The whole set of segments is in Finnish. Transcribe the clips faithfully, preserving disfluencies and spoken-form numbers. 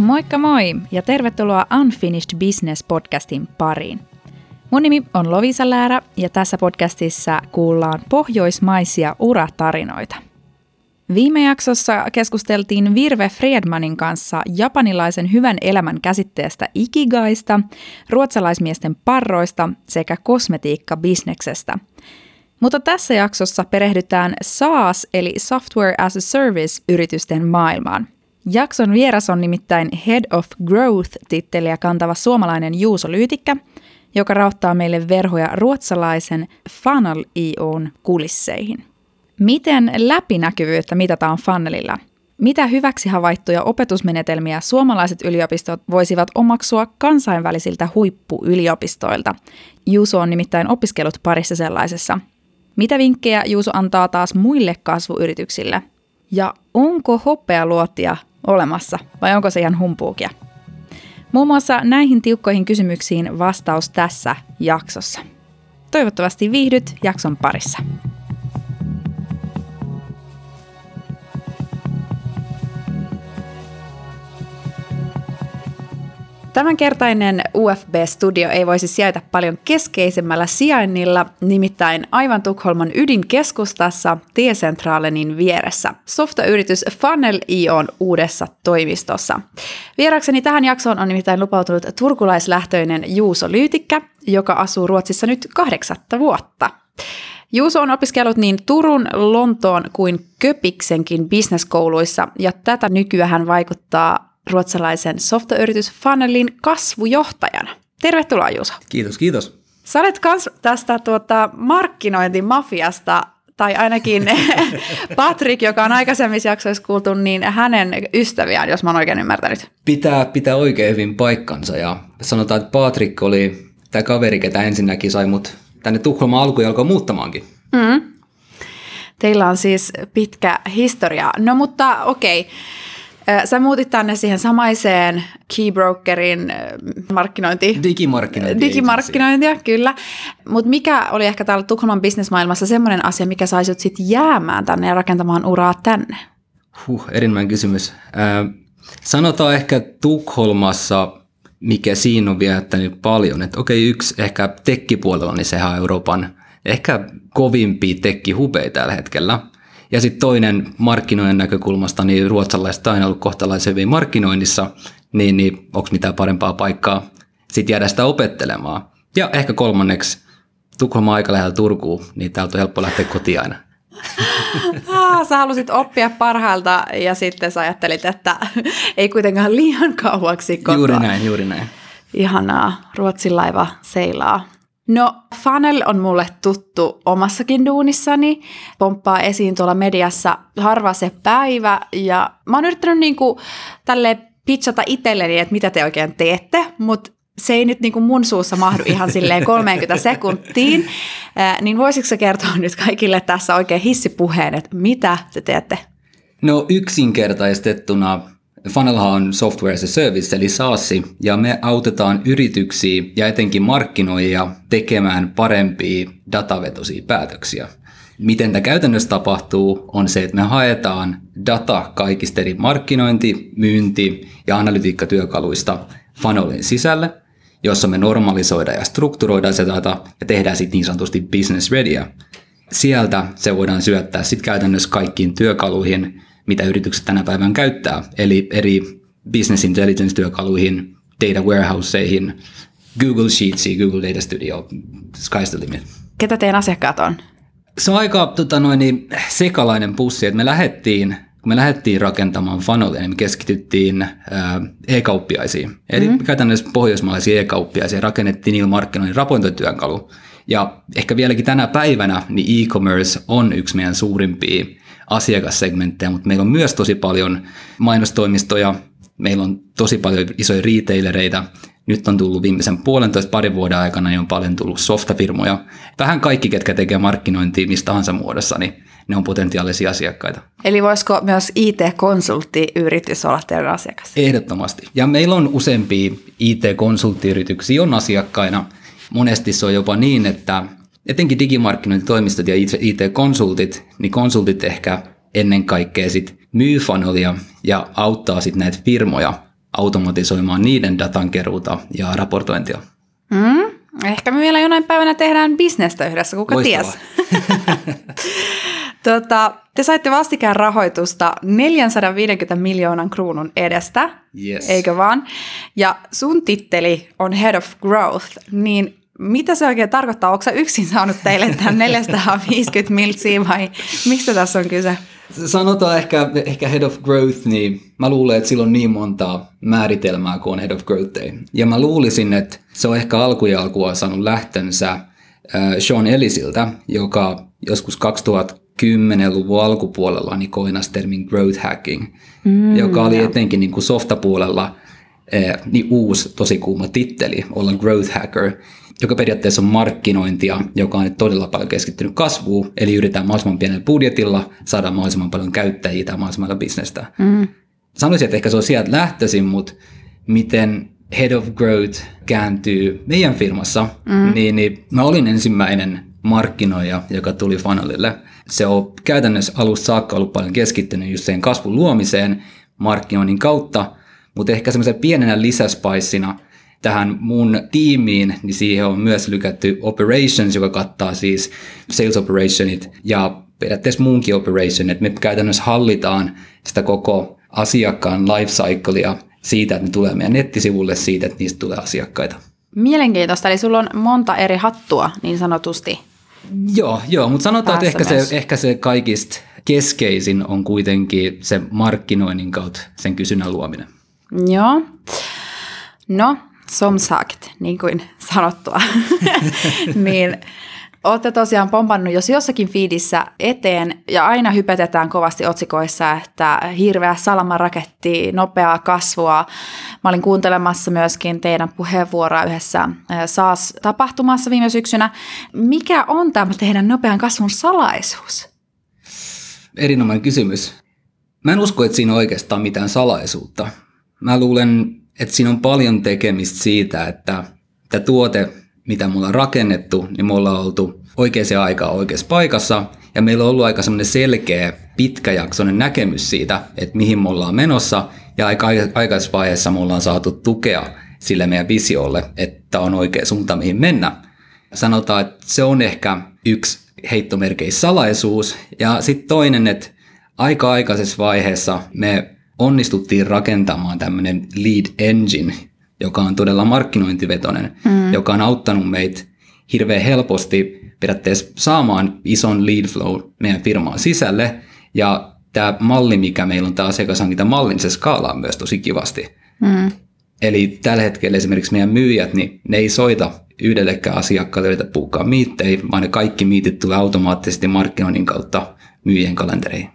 Moikka moi ja tervetuloa Unfinished Business podcastin pariin. Mun nimi on Lovisa Läärä ja tässä podcastissa kuullaan pohjoismaisia uratarinoita. Viime jaksossa keskusteltiin Virve Fredmanin kanssa japanilaisen hyvän elämän käsitteestä ikigaista, ruotsalaismiesten parroista sekä kosmetiikkabisneksestä. Mutta tässä jaksossa perehdytään SaaS eli Software as a Service-yritysten maailmaan. Jakson vieras on nimittäin Head of Growth-titteliä kantava suomalainen Juuso Lyytikkä, joka rauttaa meille verhoja ruotsalaisen Funnel piste i o:n kulisseihin. Miten läpinäkyvyyttä mitataan Funnelilla? Mitä hyväksi havaittuja opetusmenetelmiä suomalaiset yliopistot voisivat omaksua kansainvälisiltä huippuyliopistoilta? Juuso on nimittäin opiskellut parissa sellaisessa. Mitä vinkkejä Juuso antaa taas muille kasvuyrityksille? Ja onko hopealuotia olemassa vai onko se ihan humpuukia? Muun muassa näihin tiukkoihin kysymyksiin vastaus tässä jaksossa. Toivottavasti viihdyt jakson parissa. Tämänkertainen U F B-studio ei voisi sijaita paljon keskeisemmällä sijainnilla, nimittäin aivan Tukholman ydinkeskustassa T-Centralenin vieressä. Softayritys Funnel piste i o:n uudessa toimistossa. Vierakseni tähän jaksoon on nimittäin lupautunut turkulaislähtöinen Juuso Lyytikkä, joka asuu Ruotsissa nyt kahdeksatta vuotta. Juuso on opiskellut niin Turun, Lontoon kuin Köpiksenkin businesskouluissa, ja tätä nykyään hän vaikuttaa ruotsalaisen softayritys Funnelin kasvujohtajana. Tervetuloa, Juuso. Kiitos, kiitos. Sä olet kans tästä tuota, markkinointimafiasta, tai ainakin Patrik, joka on aikaisemmissa jaksoissa kuultu, niin hänen ystäviään, jos mä oon oikein ymmärtänyt. Pitää, pitää oikein hyvin paikkansa, ja sanotaan, että Patrik oli tämä kaveri, ketä ensinnäkin sai mut tänne Tukholmaan alkuun ja alkoi muuttamaankin. Mm. Teillä on siis pitkä historia. No mutta okei. Okay. Sä muutit tänne siihen samaiseen Keybrokerin markkinointi... Digimarkkinointi. Digimarkkinointia, kyllä. Mutta mikä oli ehkä täällä Tukholman bisnesmaailmassa semmoinen asia, mikä sai sut sit jäämään tänne ja rakentamaan uraa tänne? Huh, erinomainen kysymys. Äh, sanotaan ehkä Tukholmassa, mikä siinä on viettänyt paljon. Että okei, yksi ehkä tekkipuolella, niin sehän on Euroopan ehkä kovimpia tekkihubeja tällä hetkellä. Ja sitten toinen markkinoiden näkökulmasta, niin ruotsalaiset on aina ollut kohtalaisen hyvin markkinoinnissa, niin, niin onko mitään parempaa paikkaa sitten jäädä sitä opettelemaan. Ja ehkä kolmanneksi, Tukholma aika lähellä Turkuun, niin täältä on helppo lähteä kotiin aina. Ah, sä halusit oppia parhailta ja sitten sä ajattelit, että ei kuitenkaan liian kauaksi kotoa. Juuri näin, juuri näin. Ihanaa, Ruotsin laiva seilaa. No, Funnel on mulle tuttu omassakin duunissani, pomppaa esiin tuolla mediassa harva se päivä, ja mä oon yrittänyt niinku tälle pitchata itselleni, että mitä te oikein teette, mutta se ei nyt niinku mun suussa mahdu ihan silleen kolmekymmentä sekuntiin, äh, niin voisitko sä kertoa nyt kaikille tässä oikein hissipuheen, että mitä te teette? No yksinkertaistettuna Funnelhan on Software as a Service, eli SaaS, ja me autetaan yrityksiä ja etenkin markkinoijia tekemään parempia datavetoisia päätöksiä. Miten tämä käytännössä tapahtuu, on se, että me haetaan data kaikista eri markkinointi-, myynti- ja analytiikkatyökaluista Funnelin sisälle, jossa me normalisoidaan ja strukturoidaan se data ja tehdään sitten niin sanotusti business readyä. Sieltä se voidaan syöttää sitten käytännössä kaikkiin työkaluihin, mitä yritykset tänä päivänä käyttää, eli eri business intelligence-työkaluihin, data warehouseihin, Google Sheetsiin, Google Data Studio, sky's the limit. Ketä teidän asiakkaat on? Se on aika tota, noin, niin, sekalainen pussi, että me lähdettiin, kun me lähdettiin rakentamaan Funnelia, niin me keskityttiin ää, e-kauppiaisiin. Eli mm-hmm. käytännössä pohjoismaalaisia e-kauppiaisia rakennettiin niillä markkinoinnin raportointityökalu. Ja ehkä vieläkin tänä päivänä niin e-commerce on yksi meidän suurimpia asiakassegmenttejä, mutta meillä on myös tosi paljon mainostoimistoja, meillä on tosi paljon isoja retailereita, nyt on tullut viimeisen puolentoista parin vuoden aikana, niin on paljon tullut softafirmoja. Vähän kaikki, ketkä tekee markkinointia mistä tahansa muodossa, niin ne on potentiaalisia asiakkaita. Eli voisiko myös I T-konsulttiyritys olla teidän asiakas? Ehdottomasti. Ja meillä on useampia I T-konsulttiyrityksiä on asiakkaina. Monesti se on jopa niin, että etenkin digimarkkinointitoimistot ja I T-konsultit, niin konsultit ehkä ennen kaikkea sit myy Funnelia ja auttaa sit näitä firmoja automatisoimaan niiden datan keruuta ja raportointia. Mm, ehkä me vielä jonain päivänä tehdään bisnestä yhdessä, kuka Loistavaa. ties. tota, te saitte vastikään rahoitusta neljäsataaviisikymmentä miljoonan kruunun edestä, Yes. eikö vaan? Ja sun titteli on Head of Growth, niin mitä se oikein tarkoittaa? Onko sä yksin saanut teille tämän neljäsataaviisikymmentä miltsiä vai mistä tässä on kyse? Sanotaan ehkä, ehkä Head of Growth, niin mä luulen, että sillä on niin monta määritelmää kuin on Head of Growth. Ja mä luulisin, että se on ehkä alkujalkua saanut lähtönsä äh, Sean Ellisiltä, joka joskus kaksituhattakymmenluvun alkupuolella niin koinasi termin growth hacking, mm, joka oli jo. etenkin niin kuin softapuolella äh, niin uusi tosi kuuma titteli, olla growth hacker, joka periaatteessa on markkinointia, joka on todella paljon keskittynyt kasvuun, eli yritetään mahdollisimman pienellä budjetilla saada mahdollisimman paljon käyttäjiä tai mahdollisimman paljon bisnestä. Mm. Sanoisin, että ehkä se on sieltä lähtöisin, mutta miten Head of Growth kääntyy meidän firmassa, mm. niin, niin mä olin ensimmäinen markkinoija, joka tuli Funnelille. Se on käytännössä alusta saakka ollut paljon keskittynyt just sen kasvun luomiseen markkinoinnin kautta, mutta ehkä semmoisen pienenä lisäspaissina tähän mun tiimiin, niin siihen on myös lykätty operations, joka kattaa siis sales operationit ja periaatteessa muunkin operation, että me käytännössä hallitaan sitä koko asiakkaan lifecyclea siitä, että ne tulee meidän nettisivulle, siitä, että niistä tulee asiakkaita. Mielenkiintoista, eli sulla on monta eri hattua niin sanotusti. Joo, joo, mutta sanotaan, että ehkä se, ehkä se kaikista keskeisin on kuitenkin se markkinoinnin kautta sen kysynnän luominen. Joo. No, som sagt, niin kuin sanottua, niin olette tosiaan pompannut jos jossakin feedissä eteen ja aina hypetetään kovasti otsikoissa, että hirveä salamaraketti, nopeaa kasvua. Mä olin kuuntelemassa myöskin teidän puheenvuoroa yhdessä SaaS-tapahtumassa viime syksynä. Mikä on tämä teidän nopean kasvun salaisuus? Erinomainen kysymys. Mä en usko, että siinä on oikeastaan mitään salaisuutta. Mä luulen, että siinä on paljon tekemistä siitä, että tämä tuote, mitä me ollaan rakennettu, niin me ollaan oltu oikeaan aikaan oikeassa paikassa, ja meillä on ollut aika semmoinen selkeä, pitkäjaksoinen näkemys siitä, että mihin me ollaan menossa, ja aika aikaisessa vaiheessa me ollaan saatu tukea sille meidän visiolle, että on oikea suunta, mihin mennä. Sanotaan, että se on ehkä yksi heittomerkeissä salaisuus, ja sitten toinen, että aika aikaisessa vaiheessa me onnistuttiin rakentamaan tämmöinen lead engine, joka on todella markkinointivetoinen, mm. joka on auttanut meitä hirveän helposti periaatteessa saamaan ison lead flow meidän firmaan sisälle. Ja tämä malli, mikä meillä on, tämä asiakashankintamalli, niin se skaalaa myös tosi kivasti. Mm. Eli tällä hetkellä esimerkiksi meidän myyjät, niin ne ei soita yhdellekään asiakkaalle, joita puukkaa miittejä, vaan ne kaikki miitit tulee automaattisesti markkinoinnin kautta myyjien kalentereihin.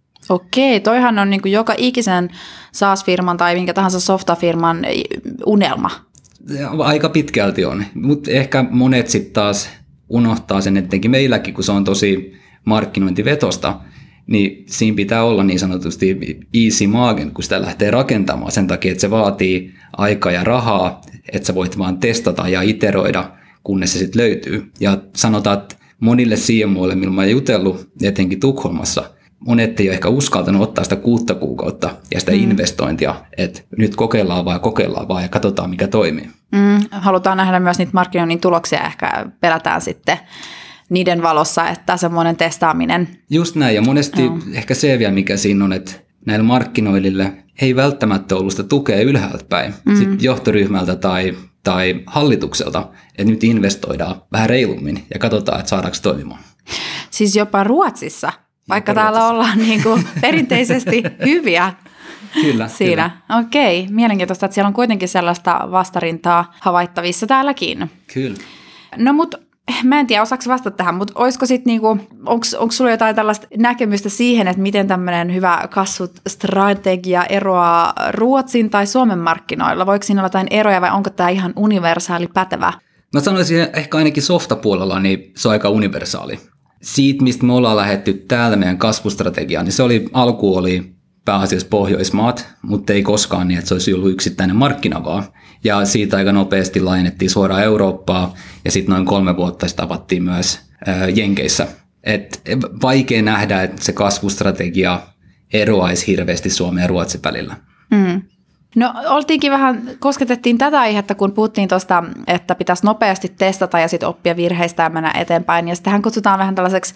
Okei, toihan on niin kuin joka ikisen SaaS-firman tai minkä tahansa softafirman unelma. Aika pitkälti on, mutta ehkä monet sitten taas unohtaa sen, etenkin meilläkin, kun se on tosi markkinointivetosta, niin siinä pitää olla niin sanotusti easy magen, kun sitä lähtee rakentamaan sen takia, että se vaatii aikaa ja rahaa, että sä voit vaan testata ja iteroida, kunnes se sitten löytyy. Ja sanotaan, että monille C M Oille, millä mä oon jutellut, etenkin Tukholmassa, monet ei ole ehkä uskaltanut ottaa sitä kuutta kuukautta ja sitä mm. investointia, että nyt kokeillaan vaan ja kokeillaan vaan ja katsotaan, mikä toimii. Mm, halutaan nähdä myös niitä markkinoinnin tuloksia, ehkä pelätään sitten niiden valossa, että semmoinen testaaminen. Just näin, ja monesti no. ehkä se vielä, mikä siinä on, että näillä markkinoille ei välttämättä ollut sitä tukea ylhäältä päin, mm. sitten johtoryhmältä tai, tai hallitukselta, että nyt investoidaan vähän reilummin ja katsotaan, että saadaanko toimimaan. Siis jopa Ruotsissa? Vaikka täällä ollaan niin kuin perinteisesti hyviä kyllä, siinä. Kyllä. Okei, mielenkiintoista, että siellä on kuitenkin sellaista vastarintaa havaittavissa täälläkin. Kyllä. No mutta mä en tiedä, osaako vastata tähän, mutta olisiko sitten niinku, onko sulla jotain tällaista näkemystä siihen, että miten tämmöinen hyvä kasvustrategia eroaa Ruotsin tai Suomen markkinoilla? Voiko siinä olla jotain eroja vai onko tämä ihan universaali pätevä? Mä sanoisin ehkä ainakin softapuolella, niin se on aika universaali. Siitä, mistä me ollaan lähdetty täällä meidän kasvustrategiaan, niin se oli, alku oli pääasiassa Pohjoismaat, mutta ei koskaan niin, että se olisi ollut yksittäinen markkina vaan. Ja siitä aika nopeasti laajennettiin suoraan Eurooppaa, ja sitten noin kolme vuotta sitten avattiin myös ää, Jenkeissä. Et vaikea nähdä, että se kasvustrategia eroaisi hirveästi Suomen ja Ruotsin välillä. Mm. No oltiinkin vähän, kosketettiin tätä aihetta, kun puhuttiin tuosta, että pitäisi nopeasti testata ja sitten oppia virheistä ja mennä eteenpäin. Ja sitähän kutsutaan vähän tällaiseksi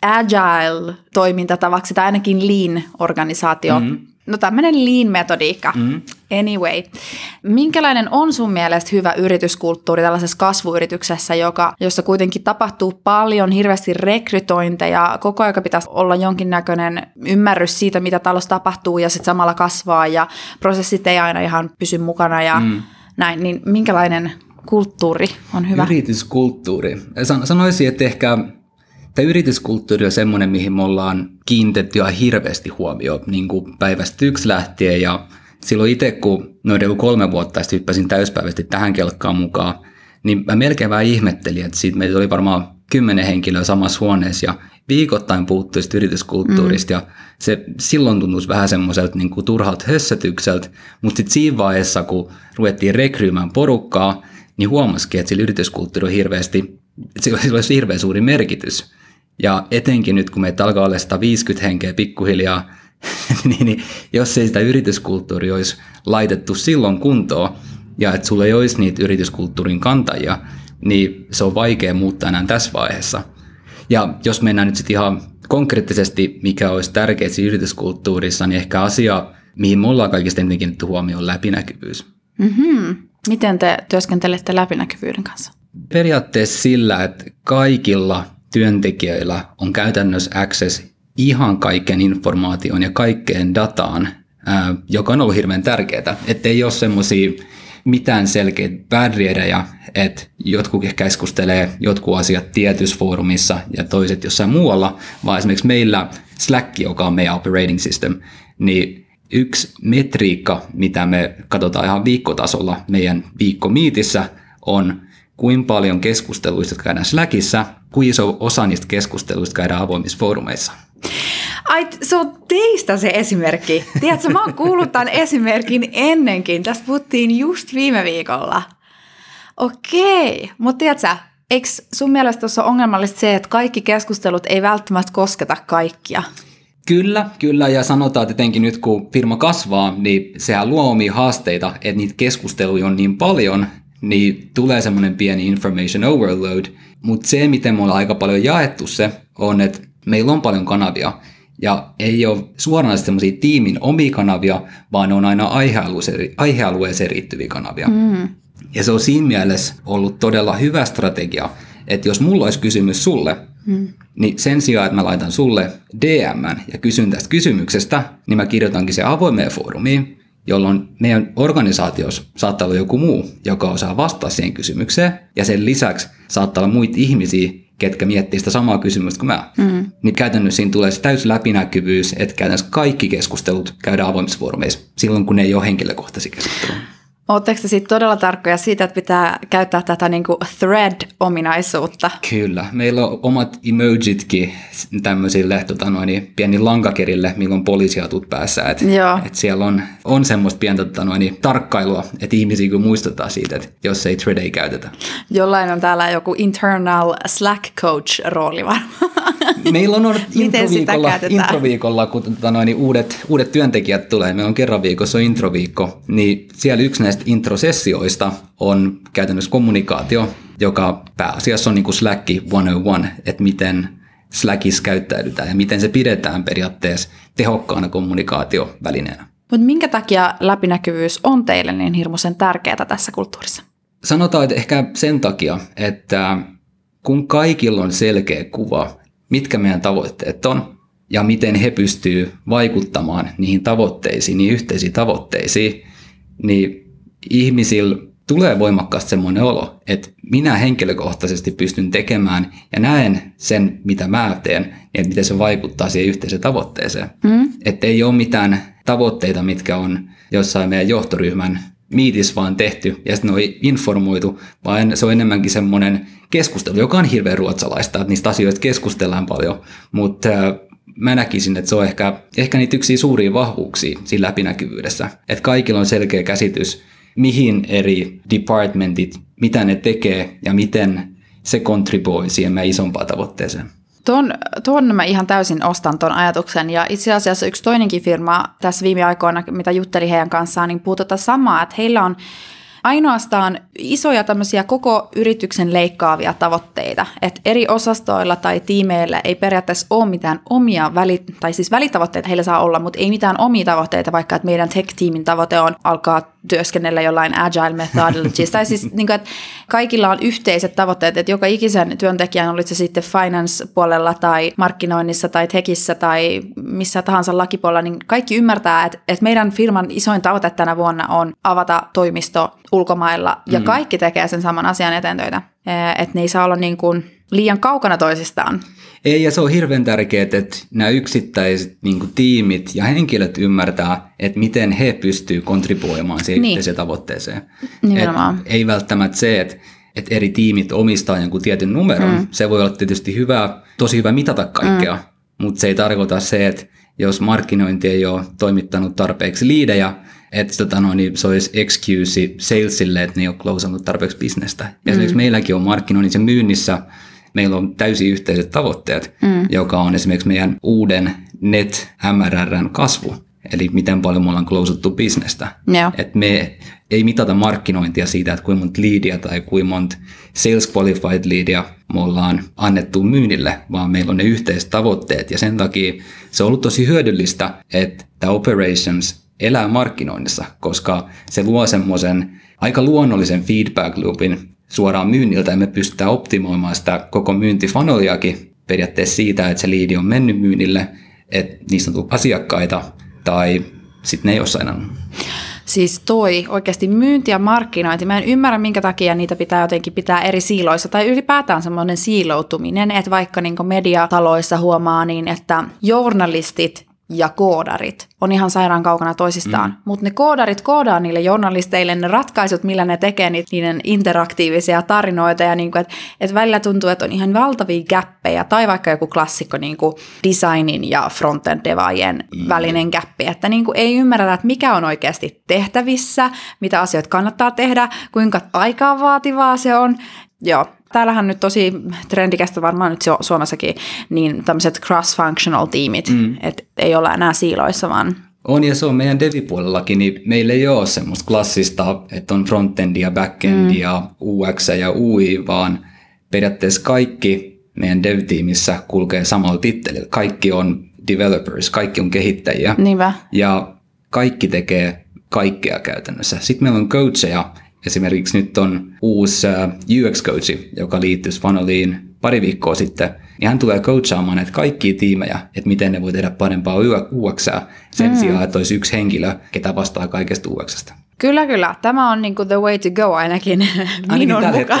agile-toimintatavaksi tai ainakin lean-organisaatio. Mm-hmm. No tämmöinen lean-metodiikka. Mm-hmm. Anyway, minkälainen on sun mielestä hyvä yrityskulttuuri tällaisessa kasvuyrityksessä, joka, jossa kuitenkin tapahtuu paljon, hirveästi rekrytointeja, koko ajan pitäisi olla jonkinnäköinen ymmärrys siitä, mitä talossa tapahtuu ja sitten samalla kasvaa ja prosessit ei aina ihan pysy mukana ja mm. näin, niin minkälainen kulttuuri on hyvä? Yrityskulttuuri. Sanoisin, että ehkä tämä yrityskulttuuri on semmoinen, mihin me ollaan kiinnitetty ihan hirveästi huomioon niin kuin päivästä yksi lähtien ja silloin itse, kun noin reilu kolme vuotta sitten hyppäsin täyspäiväisesti tähän kelkkaan mukaan, niin mä melkein vähän ihmettelin, että siitä meillä oli varmaan kymmenen henkilöä samassa huoneessa ja viikoittain puhuttui yrityskulttuurista mm. ja se silloin tuntuisi vähän semmoiselta niin kuin turhalta hössötykseltä, mutta sitten siinä vaiheessa, kun ruvettiin rekryymään porukkaa, niin huomasikin, että sillä yrityskulttuuri on hirveästi, sillä olisi hirveän suuri merkitys. Ja etenkin nyt, kun meitä alkaa olla sata viisikymmentä henkeä pikkuhiljaa, niin, niin jos ei sitä yrityskulttuuria olisi laitettu silloin kuntoon ja että sulla ei olisi niitä yrityskulttuurin kantajia, niin se on vaikea muuttaa enää tässä vaiheessa. Ja jos mennään nyt sitten ihan konkreettisesti, mikä olisi tärkeää yrityskulttuurissa, niin ehkä asia, mihin me ollaan kaikista eniten kiinnitetty huomioon, on läpinäkyvyys. Mm-hmm. Miten te työskentelette läpinäkyvyyden kanssa? Periaatteessa sillä, että kaikilla työntekijöillä on käytännössä access ihan kaikkeen informaatioon ja kaikkeen dataan, ää, joka on ollut hirveän tärkeää. Että ei ole semmoisia mitään selkeitä barriereja, että jotkut keskustelee jotkut asiat tietyssä foorumissa ja toiset jossain muualla, vaan esimerkiksi meillä Slack, joka on meidän operating system, niin yksi metriikka, mitä me katsotaan ihan viikkotasolla meidän viikkomiitissä, on kuinka paljon keskusteluista, jotka käydään Slackissa, kuinka iso osa niistä keskusteluista käydään avoimissa foorumeissa. Ai, se on teistä se esimerkki. Tiedätkö, mä oon kuullut tämän esimerkin ennenkin. Tästä puhuttiin just viime viikolla. Okei, mutta tiedätkö, eikö sun mielestä tuossa ongelmallista se, että kaikki keskustelut ei välttämättä kosketa kaikkia? Kyllä, kyllä, ja sanotaan, että etenkin nyt kun firma kasvaa, niin sehän luo omia haasteita, että niitä keskusteluja on niin paljon, niin tulee semmoinen pieni information overload, mutta se, miten me ollaan aika paljon jaettu se, on, että meillä on paljon kanavia, ja ei ole suoranaisesti semmoisia tiimin omia kanavia, vaan ne on aina aihealueeseen, aihealueeseen riittyviä kanavia. Mm. Ja se on siinä mielessä ollut todella hyvä strategia, että jos mulla olisi kysymys sulle, mm. niin sen sijaan, että mä laitan sulle D M:n ja kysyn tästä kysymyksestä, niin mä kirjoitankin se avoimeen foorumiin, jolloin meidän organisaatiossa saattaa olla joku muu, joka osaa vastata siihen kysymykseen, ja sen lisäksi saattaa olla muita ihmisiä, ketkä miettii sitä samaa kysymystä kuin mä. Mm. Niin käytännössä siinä tulee se täysi läpinäkyvyys, että käytännössä kaikki keskustelut käydään avoimissa foorumeissa silloin, kun ne ei ole henkilökohtaisia keskusteluja. Oletteko te sitten todella tarkkoja siitä, että pitää käyttää tätä niinku thread-ominaisuutta? Kyllä. Meillä on omat emojitkin tämmöisille tota noin, pieni lankakerille, milloin poliisihatut päässä. Et, et siellä on, on semmoista pientä tota noin, tarkkailua, että ihmisiä kun muistetaan siitä, että jos ei thread ei käytetä. Jollain on täällä joku internal Slack coach-rooli varmaan. Meillä on introviikolla, introviikolla kun tota noin, uudet, uudet työntekijät tulee, meillä on kerran viikossa on introviikko, niin siellä yksi näistä introsessioista on käytännössä kommunikaatio, joka pääasiassa on niin kuin Slack sata yksi, että miten Slackissa käyttäydytään ja miten se pidetään periaatteessa tehokkaana kommunikaatiovälineenä. Mutta minkä takia läpinäkyvyys on teille niin hirmuisen tärkeää tässä kulttuurissa? Sanotaan, että ehkä sen takia, että kun kaikilla on selkeä kuva, mitkä meidän tavoitteet on ja miten he pystyvät vaikuttamaan niihin tavoitteisiin, niihin yhteisiin tavoitteisiin, niin ihmisillä tulee voimakkaasti semmoinen olo, että minä henkilökohtaisesti pystyn tekemään ja näen sen, mitä mä teen, ja miten se vaikuttaa siihen yhteiseen tavoitteeseen. Mm. Että ei ole mitään tavoitteita, mitkä on jossain meidän johtoryhmän miitissä vaan tehty ja sitten ne on informoitu, vaan se on enemmänkin semmoinen keskustelu, joka on hirveän ruotsalaista, että niistä asioista keskustellaan paljon, mutta mä näkisin, että se on ehkä, ehkä niitä yksiä suuria vahvuuksia siinä läpinäkyvyydessä, että kaikilla on selkeä käsitys, mihin eri departmentit, mitä ne tekee ja miten se kontribuoi siihen meidän isompaan tavoitteeseen. Tuon, tuon mä ihan täysin ostan ton ajatuksen ja itse asiassa yksi toinenkin firma tässä viime aikoina, mitä juttelin heidän kanssaan, niin puhuu tota samaa, että heillä on ainoastaan isoja tämmöisiä koko yrityksen leikkaavia tavoitteita, että eri osastoilla tai tiimeillä ei periaatteessa ole mitään omia, väli, tai siis välitavoitteita heillä saa olla, mutta ei mitään omia tavoitteita, vaikka että meidän tech-tiimin tavoite on alkaa työskennellä jollain agile methodologies, tai siis niin kuin, että kaikilla on yhteiset tavoitteet, että joka ikisen työntekijän, olit se sitten finance-puolella tai markkinoinnissa tai techissä tai missä tahansa lakipuolella, niin kaikki ymmärtää, että, että meidän firman isoin tavoite tänä vuonna on avata toimisto ulkomailla, ja mm. kaikki tekee sen saman asian eteen töitä, että ne ei saa olla niin kuin liian kaukana toisistaan. Ei, ja se on hirveän tärkeää, että nämä yksittäiset niin kuin tiimit ja henkilöt ymmärtää, että miten he pystyvät kontribuoimaan siihen niin. yhteiseen tavoitteeseen. Ei välttämättä se, että, että eri tiimit omistaa jonkun tietyn numeron. Mm. Se voi olla tietysti hyvä, tosi hyvä mitata kaikkea, mm. mutta se ei tarkoita se, että jos markkinointi ei ole toimittanut tarpeeksi liidejä, että tota, no, niin se olisi excuse salesille, että ne ei ole closannut tarpeeksi bisnestä. Mm. Esimerkiksi meilläkin on markkinoinnissa ja myynnissä, meillä on täysin yhteiset tavoitteet, mm. joka on esimerkiksi meidän uuden Net M R R:n kasvu, eli miten paljon me ollaan closattu bisnestä. Että me ei mitata markkinointia siitä, että kuinka monta leadia tai kuinka monta sales qualified leadia me ollaan annettu myynnille, vaan meillä on ne yhteiset tavoitteet, ja sen takia se on ollut tosi hyödyllistä, että tämä operations elää markkinoinnissa, koska se luo semmoisen aika luonnollisen feedback loopin suoraan myynniltä, ja me pystytään optimoimaan sitä koko myyntifunneliakin periaatteessa siitä, että se liidi on mennyt myynnille, että niistä on tullut asiakkaita, tai sitten ne ei ole sainannut. Siis toi oikeasti myynti ja markkinointi, mä en ymmärrä minkä takia niitä pitää jotenkin pitää eri siiloissa, tai ylipäätään semmoinen siiloutuminen, että vaikka niin kuin mediataloissa huomaa niin, että journalistit ja koodarit on ihan sairaan kaukana toisistaan, mm. mutta ne koodarit koodaa niille journalisteille ne ratkaisut, millä ne tekee niiden interaktiivisia tarinoita, ja niin kuin, että, että välillä tuntuu, että on ihan valtavia gäppejä, tai vaikka joku klassikko niin kuin designin ja frontend-devaajien mm. välinen gäppi, että niin kuin ei ymmärretä, että mikä on oikeasti tehtävissä, mitä asioita kannattaa tehdä, kuinka aikaa vaativaa se on. Joo. Täällähän nyt tosi trendikästä varmaan nyt Suomessakin, niin tämmöiset cross-functional tiimit, mm. että ei olla enää siiloissa, vaan... On, ja se on meidän dev-puolellakin, niin meillä ei ole semmoista klassista, että on frontendia, backendia, mm. U X ja U I, vaan periaatteessa kaikki meidän dev-tiimissä kulkee samalla tittelillä. Kaikki on developers, kaikki on kehittäjiä. Niinpä. Ja kaikki tekee kaikkea käytännössä. Sitten meillä on coacheja. Esimerkiksi nyt on uusi U X-coachi, joka liittyisi Funneliin pari viikkoa sitten, niin hän tulee coachaamaan näitä kaikkia tiimejä, että miten ne voi tehdä parempaa U X:ää sen mm. sijaan, että olisi yksi henkilö, ketä vastaa kaikesta U X:stä. Kyllä, kyllä. Tämä on niin kuin the way to go ainakin, ainakin minun mukaan.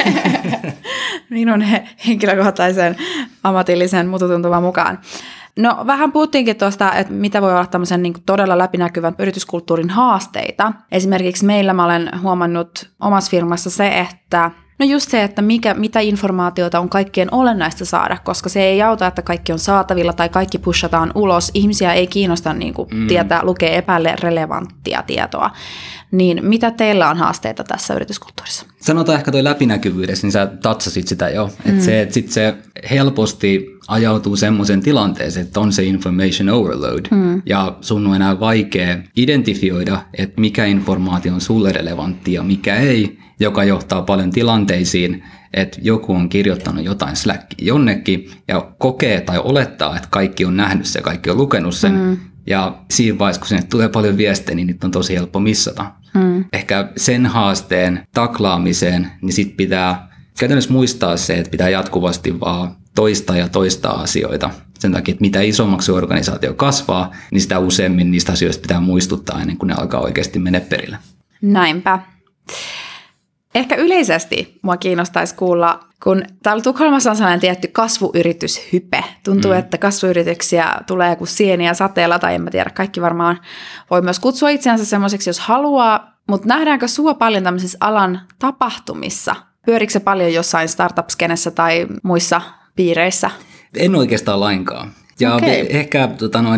minun henkilökohtaisen ammatillisen mututuntuman mukaan. No vähän puhuttiinkin tuosta, että mitä voi olla tämmöisen niin kuin todella läpinäkyvän yrityskulttuurin haasteita. Esimerkiksi meillä mä olen huomannut omassa firmassa se, että no just se, että mikä, mitä informaatiota on kaikkien olennaista saada, koska se ei auta, että kaikki on saatavilla tai kaikki pushataan ulos. Ihmisiä ei kiinnosta niin kuin mm. tietää, lukea epärelevanttia tietoa. Niin mitä teillä on haasteita tässä yrityskulttuurissa? Sanotaan ehkä toi läpinäkyvyydessä, niin sä tatsasit sitä jo. Mm. Että se, et sit se helposti ajautuu semmoisen tilanteeseen, että on se information overload. Mm. Ja sun on enää vaikea identifioida, että mikä informaatio on sulle relevantti ja mikä ei, joka johtaa paljon tilanteisiin, että joku on kirjoittanut jotain Slackiin jonnekin ja kokee tai olettaa, että kaikki on nähnyt se, kaikki on lukenut sen. Mm. Ja siinä vaiheessa, kun sinne tulee paljon viestejä, niin niitä on tosi helppo missata. Mm. Ehkä sen haasteen taklaamiseen, niin sit pitää käytännössä muistaa se, että pitää jatkuvasti vaan toistaa ja toistaa asioita. Sen takia, että mitä isommaksi organisaatio kasvaa, niin sitä useammin niistä asioista pitää muistuttaa ennen kuin ne alkaa oikeasti mennä perille. Näinpä. Ehkä yleisesti mua kiinnostaisi kuulla, kun täällä Tukholmassa on sellainen tietty kasvuyrityshype. Tuntuu, mm. että kasvuyrityksiä tulee kuin sieniä sateella, tai en mä tiedä, kaikki varmaan voi myös kutsua itseänsä semmoiseksi, jos haluaa. Mutta nähdäänkö sua paljon tämmöisissä alan tapahtumissa? Pyörikö se paljon jossain startup-skenessä tai muissa piireissä? En oikeastaan lainkaan. Ja okay. ehkä tota noin,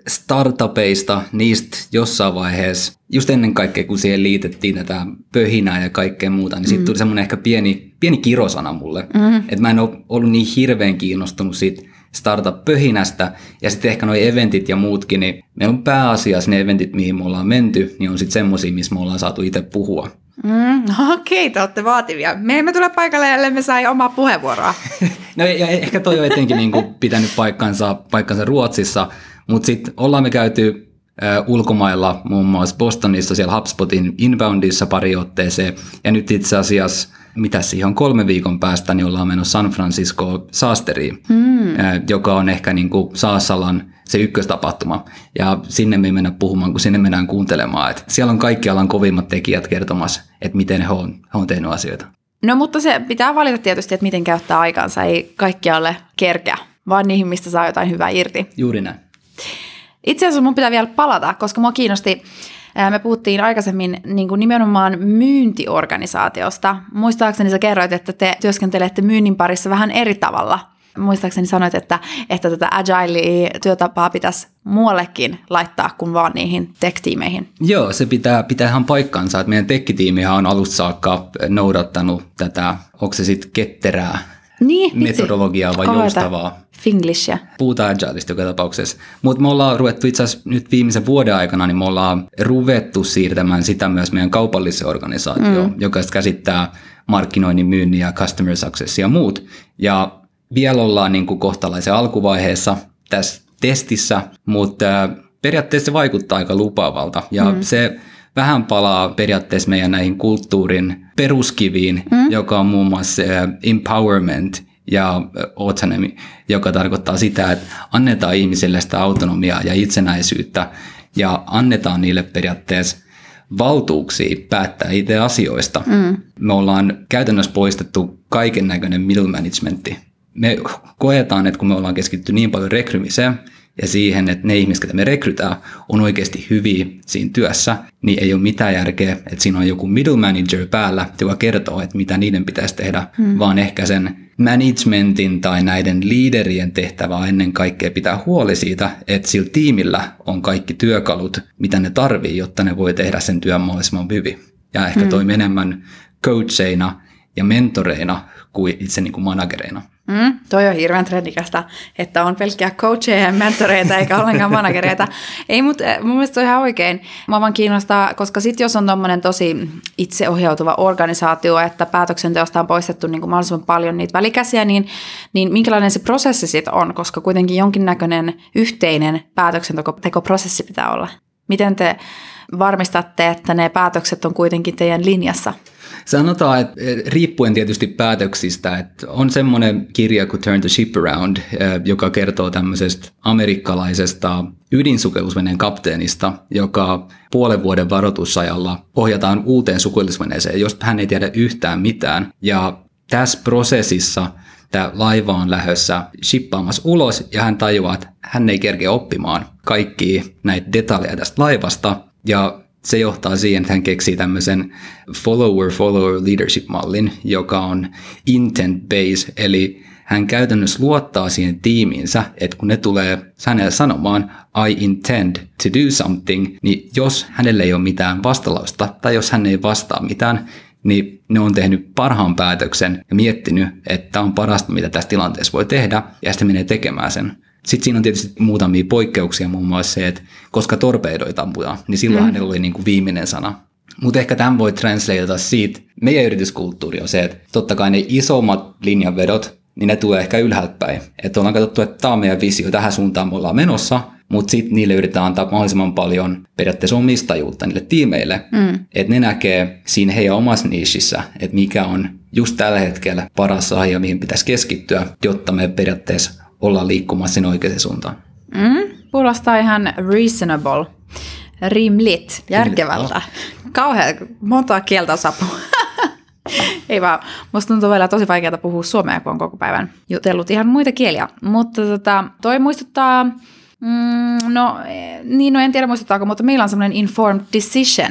startupeista, niistä jossain vaiheessa, just ennen kaikkea kun siihen liitettiin tätä pöhinää ja kaikkea muuta, niin siitä mm. tuli semmoinen ehkä pieni, pieni kirosana mulle. Mm. Että mä en ole ollut niin hirveän kiinnostunut siitä startup-pöhinästä, ja sitten ehkä nuo eventit ja muutkin, niin meillä on pääasiassa ne eventit, mihin me ollaan menty, niin on sitten semmosia, missä me ollaan saatu itse puhua. Mm, Okei, okay, te olette vaativia. Me emme tule paikalle, ellei me sai omaa puheenvuoroa. No ja ehkä toi on etenkin niin kuin pitänyt paikkansa, paikkansa Ruotsissa, mutta sitten ollaan me käyty äh, ulkomailla, muun muassa Bostonissa, siellä HubSpotin inboundissa pari otteeseen, ja nyt itse asiassa, mitä siihen on kolme viikon päästä, niin ollaan mennyt San Francisco Saasteriin, mm. äh, joka on ehkä niin kuin SaaS-alan se ykköstapahtuma, ja sinne me ei mennä puhumaan, kun sinne mennään kuuntelemaan. Et siellä on kaikki alan kovimmat tekijät kertomassa, että miten he on, he on tehnyt asioita. No mutta se pitää valita tietysti, että miten käyttää aikansa, ei kaikkialle kerkeä, vaan niihin, mistä saa jotain hyvää irti. Juuri näin. Itse asiassa mun pitää vielä palata, koska mua kiinnosti, me puhuttiin aikaisemmin niin kuin nimenomaan myyntiorganisaatiosta. Muistaakseni sä kerroit, että te työskentelette myynnin parissa vähän eri tavalla. Muistaakseni sanoit, että, että tätä agile-työtapaa pitäisi muuallekin laittaa kuin vaan niihin tech-tiimeihin. Joo, se pitää, pitää ihan paikkansa, että meidän tech-tiimihän on alusta saakka noudattanut tätä, onko se sitten ketterää niin, metodologiaa vai joustavaa. Finglishia. Puhutaan agilista joka tapauksessa. Mutta me ollaan ruvettu itse asiassa nyt viimeisen vuoden aikana, niin me ollaan ruvettu siirtämään sitä myös meidän kaupalliseen organisaatioon, mm. joka käsittää markkinoinnin, myynnin ja customer success ja muut. Ja vielä ollaan niin kuin kohtalaisen alkuvaiheessa tässä testissä, mutta periaatteessa se vaikuttaa aika lupaavalta. Ja mm. se vähän palaa periaatteessa meidän näihin kulttuurin peruskiviin, mm. joka on muun muassa empowerment ja autonomy, joka tarkoittaa sitä, että annetaan ihmisille sitä autonomiaa ja itsenäisyyttä ja annetaan niille periaatteessa valtuuksia päättää itse asioista. Mm. Me ollaan käytännössä poistettu kaiken näköinen middle managementti. Me koetaan, että kun me ollaan keskittynyt niin paljon rekrymiseen ja siihen, että ne ihmiset, joita me rekrytään, on oikeasti hyviä siinä työssä, niin ei ole mitään järkeä, että siinä on joku middle manager päällä, joka kertoo, että mitä niiden pitäisi tehdä, hmm. vaan ehkä sen managementin tai näiden liiderien tehtävä on ennen kaikkea pitää huoli siitä, että sillä tiimillä on kaikki työkalut, mitä ne tarvii, jotta ne voi tehdä sen työn mahdollisimman hyvin. Ja ehkä hmm. toimii enemmän coacheina ja mentoreina kuin itse niin kuin managereina. Mm, toi on hirveän trendikästä, että on pelkkiä coacheja ja mentoreita eikä ollenkaan managereita. Ei, mutta mun mielestä se on ihan oikein. Mua vaan kiinnostaa, koska sitten jos on tommoinen tosi itseohjautuva organisaatio, että päätöksenteosta on poistettu niin kuin mahdollisimman paljon niitä välikäsiä, niin, niin minkälainen se prosessi sitten on, koska kuitenkin jonkinnäköinen yhteinen päätöksentekoprosessi pitää olla. Miten te varmistatte, että ne päätökset on kuitenkin teidän linjassa? Sanotaan, että riippuen tietysti päätöksistä, että on semmoinen kirja kuin Turn the Ship Around, joka kertoo tämmöisestä amerikkalaisesta ydinsukellusveneen kapteenista, joka puolen vuoden varoitusajalla ohjataan uuteen sukellusveneeseen, josta hän ei tiedä yhtään mitään. Ja tässä prosessissa tämä laiva on lähdössä shippaamassa ulos ja hän tajuaa, että hän ei kerkeä oppimaan kaikkia näitä detaljeja tästä laivasta ja se johtaa siihen, että hän keksii tämmöisen follower-follower leadership-mallin, joka on intent-based, eli hän käytännössä luottaa siihen tiimiinsä, että kun ne tulee hänelle sanomaan I intend to do something, niin jos hänelle ei ole mitään vastalausta tai jos hän ei vastaa mitään, niin ne on tehnyt parhaan päätöksen ja miettinyt, että on parasta, mitä tässä tilanteessa voi tehdä, ja sitten menee tekemään sen. Sitten siinä on tietysti muutamia poikkeuksia, muun muassa se, että koska torpedoita amputaan, niin silloin mm. hänellä oli niin kuin viimeinen sana. Mutta ehkä tämän voi translateata siitä, meidän yrityskulttuuri on se, että totta kai ne isommat linjanvedot, niin ne tulee ehkä ylhäältä päin. Että ollaan katsottu, että tämä on meidän visio, tähän suuntaan me ollaan menossa, mutta sitten niille yritetään antaa mahdollisimman paljon periaatteessa omistajuutta niille tiimeille, mm. että ne näkee siinä heidän omassa niishissä, että mikä on just tällä hetkellä paras asia, mihin pitäisi keskittyä, jotta me periaatteessa ollaan liikkumassa sen oikeaan suuntaan. Mm, kuulostaa ihan reasonable, rimlit, järkevältä. Kauhean monta kieltä osaa puhua. Ei vaan, musta tuntuu vielä tosi vaikeaa puhua suomea, kun on koko päivän jutellut ihan muita kieliä. Mutta tota, toi muistuttaa, mm, no, niin, no en tiedä muistuttaako, mutta meillä on semmoinen informed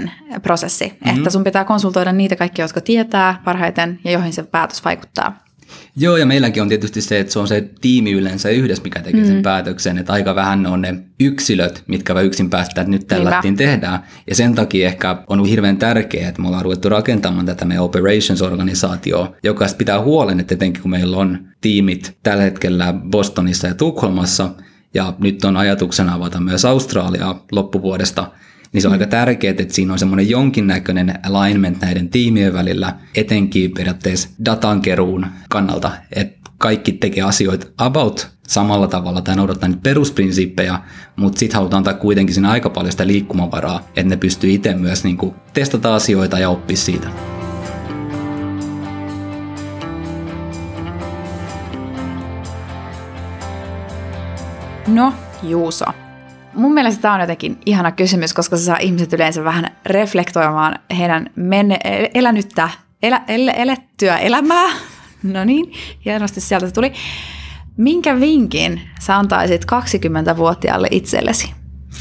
decision-prosessi, mm-hmm. että sun pitää konsultoida niitä kaikkia, jotka tietää parhaiten ja joihin se päätös vaikuttaa. Joo, ja meilläkin on tietysti se, että se on se tiimi yleensä yhdessä, mikä tekee sen mm. päätöksen, että aika vähän on ne yksilöt, mitkä yksin päättää, että nyt tällättiin tehdään. Ja sen takia ehkä on hirveän tärkeää, että me ollaan ruvettu rakentamaan tätä meidän operations-organisaatioa, joka pitää huolen, että etenkin kun meillä on tiimit tällä hetkellä Bostonissa ja Tukholmassa, ja nyt on ajatuksena avata myös Australiaa loppuvuodesta, niin se on mm. aika tärkeää, että siinä on semmoinen jonkinnäköinen alignment näiden tiimien välillä, etenkin periaatteessa datankeruun kannalta, että kaikki tekee asioita about samalla tavalla tai noudattaa niitä perusprinsiippejä, mutta sitten halutaan antaa kuitenkin siinä aika paljon sitä liikkumavaraa, että ne pystyy itse myös niinku testata asioita ja oppia siitä. No, Juuso. Mun mielestä tämä on jotenkin ihana kysymys, koska se saa ihmiset yleensä vähän reflektoimaan heidän menne, elänyttä, elä, el, elettyä elämää. No niin, hienosti sieltä se tuli. Minkä vinkin sä antaisit kaksikymmentävuotiaalle itsellesi?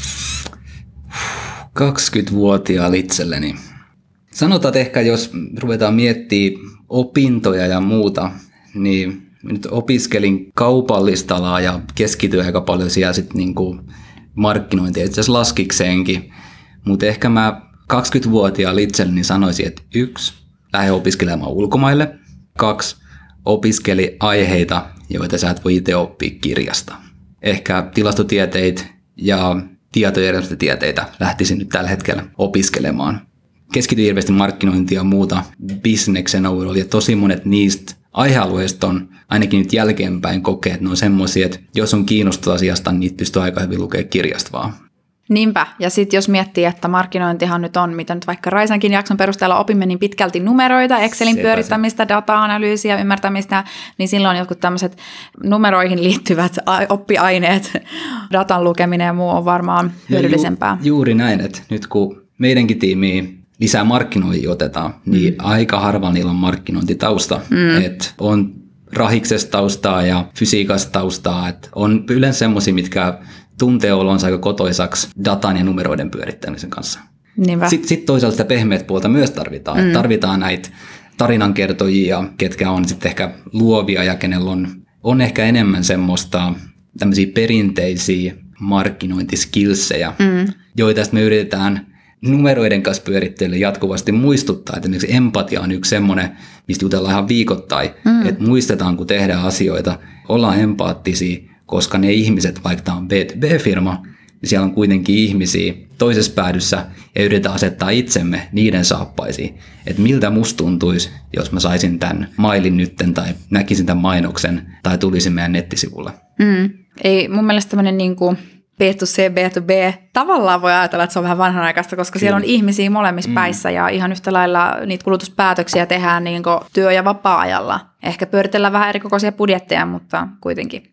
kaksikymmentävuotiaalle itselleni. Sanotaan, että ehkä jos ruvetaan miettimään opintoja ja muuta, niin nyt opiskelin kaupallista alaa ja keskityin aika paljon siellä sitten niinku markkinointia, itse asiassa laskikseenkin. Mutta ehkä mä kaksikymmentävuotiaalla itselleni sanoisin, että yksi, lähde opiskelemaan ulkomaille. Kaksi, opiskeli aiheita, joita sä et voi itse oppia kirjasta. Ehkä tilastotieteitä ja tietojärjestelmätieteitä lähtisin nyt tällä hetkellä opiskelemaan. Keskityin hirveästi markkinointia ja muuta bisneksen overall, ja tosi monet niistä aihealueista on ainakin nyt jälkeenpäin kokee, että ne on semmoisia, että jos on kiinnostunut asiasta, niin niitä pystyy aika hyvin lukemaan kirjasta vaan. Niinpä, ja sitten jos miettii, että markkinointihan nyt on, mitä nyt vaikka Raisankin jakson perusteella opimme niin pitkälti numeroita, Excelin Sepä pyörittämistä, se. data-analyysiä, ymmärtämistä, niin silloin jotkut tämmöiset numeroihin liittyvät oppiaineet, datan lukeminen ja muu on varmaan hyödyllisempää. Ju, juuri näin, että nyt kun meidänkin tiimiin lisää markkinoijia otetaan, niin mm. aika harva niillä on markkinointitausta, mm. että on rahiksesta taustaa ja fysiikasta taustaa, että on yleensä semmoisia, mitkä tuntee olonsa aika kotoisaksi datan ja numeroiden pyörittämisen kanssa. Niinpä. Sitten sit toisaalta sitä pehmeät puolta myös tarvitaan. Mm. Tarvitaan näitä tarinankertojia, ketkä on sitten ehkä luovia ja kenellä on, on ehkä enemmän semmoista tämmöisiä perinteisiä markkinointiskillsejä, mm. joita me yritetään numeroiden kanssa pyörittelylle jatkuvasti muistuttaa, että esimerkiksi empatia on yksi semmoinen, mistä jutellaan ihan viikoittain, mm. että muistetaan, kun tehdään asioita, ollaan empaattisia, koska ne ihmiset, vaikka tämä on B two B-firma, niin siellä on kuitenkin ihmisiä toisessa päädyssä ja yritetään asettaa itsemme niiden saappaisiin, että miltä musta tuntuisi, jos mä saisin tämän mailin nytten tai näkisin tämän mainoksen tai tulisin meidän nettisivulle. Mm. Ei mun mielestä tämmöinen niin kuin B to C, B to B, tavallaan voi ajatella, että se on vähän vanhanaikaista, koska Kyllä. siellä on ihmisiä molemmissa mm. päissä ja ihan yhtä lailla niitä kulutuspäätöksiä tehdään niin kuin työ- ja vapaa-ajalla. Ehkä pyöritellään vähän erikokoisia budjetteja, mutta kuitenkin.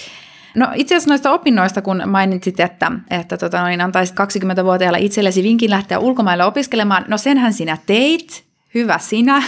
No itse asiassa noista opinnoista, kun mainitsit, että, että tota, niin antaisit kaksikymmentävuotiaalla itsellesi vinkin lähteä ulkomaille opiskelemaan, no senhän sinä teit, hyvä sinä.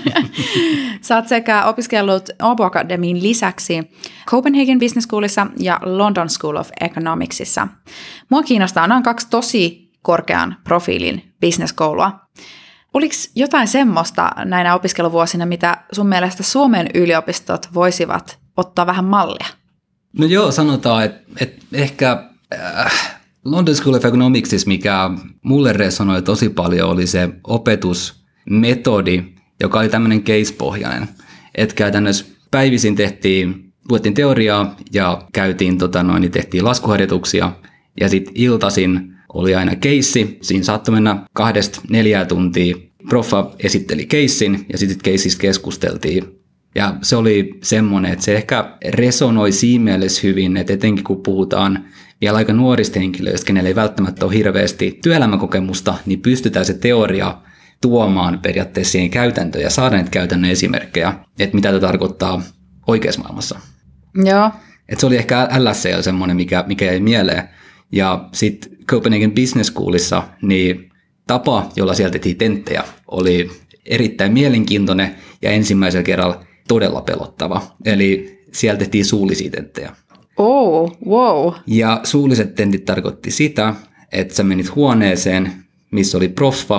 Sä oot sekä opiskellut Åbo Academyn lisäksi Copenhagen Business Schoolissa ja London School of Economicsissa. Mua kiinnostaa, nämä on kaksi tosi korkean profiilin business-koulua. Oliko jotain semmoista näinä opiskeluvuosina, mitä sun mielestä Suomen yliopistot voisivat ottaa vähän mallia? No joo, sanotaan, että, että ehkä äh, London School of Economicsissa, mikä mulle resonoi tosi paljon, oli se opetusmetodi, joka oli tämmöinen case-pohjainen. Että käytännössä päivisin tehtiin, luettiin teoriaa ja käytiin, tota noin, niin tehtiin laskuharjoituksia ja sitten iltaisin oli aina keissi. Siinä saattoi mennä kahdesta neljää tuntia. Proffa esitteli keissin ja sitten keissistä keskusteltiin. Ja se oli semmoinen, että se ehkä resonoi siinä mielessä hyvin, että etenkin kun puhutaan vielä aika nuorista henkilöistä, kenellä ei välttämättä ole hirveästi työelämäkokemusta, niin pystytään se teoria tuomaan periaatteessa siihen käytäntöön ja saada näitä käytännön esimerkkejä, että mitä tämä tarkoittaa oikeassa maailmassa. Joo. Että se oli ehkä L S C semmoinen, mikä, mikä jäi mieleen. Ja sitten Copenhagen Business Schoolissa, niin tapa, jolla sieltä tehtiin tenttejä, oli erittäin mielenkiintoinen ja ensimmäisellä kerralla todella pelottava. Eli siellä tehtiin suullisia tenttejä. Oh, wow. Ja suulliset tentit tarkoitti sitä, että sä menit huoneeseen, missä oli proffa